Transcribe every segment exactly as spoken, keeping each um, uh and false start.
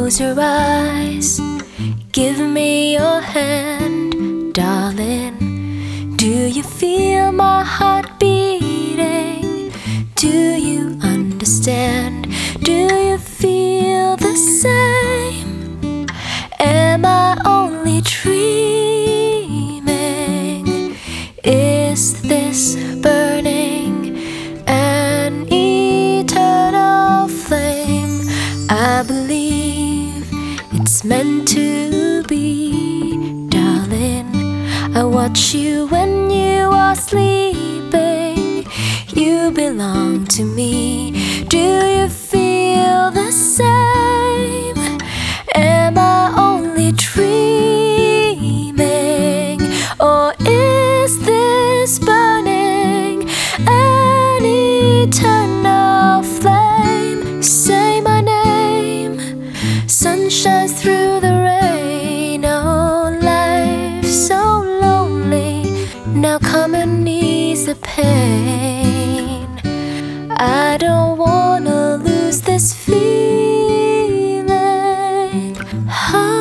Close your eyes, give me your hand, darling. Do you feel my heart beating? Do you understand? Do you feel the same? Am I only dreaming? Is this burning an eternal flame? I believe it's meant to be, darling. I watch you when you are sleeping. You belong to me. Do you feel the same? Am I only dreaming? Or is this burning an eternal flame? Say my name. Sun shines through the rain. Oh, life's so lonely. Now come and ease the pain. I don't wanna lose this feeling. Ah.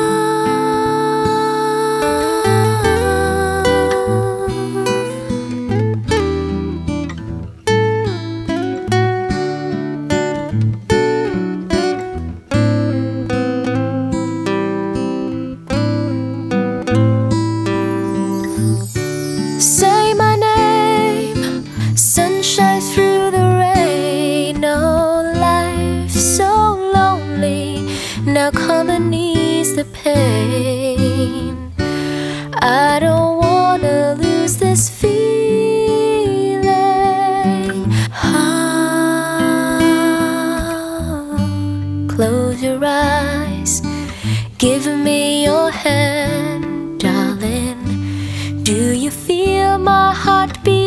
Say my name. Sun shines through the rain. Oh, life's so lonely. Now come and ease the pain. I don't wanna lose this feeling. Ah. Close your eyes, give me your hand, darling. Do you feel my heart beat?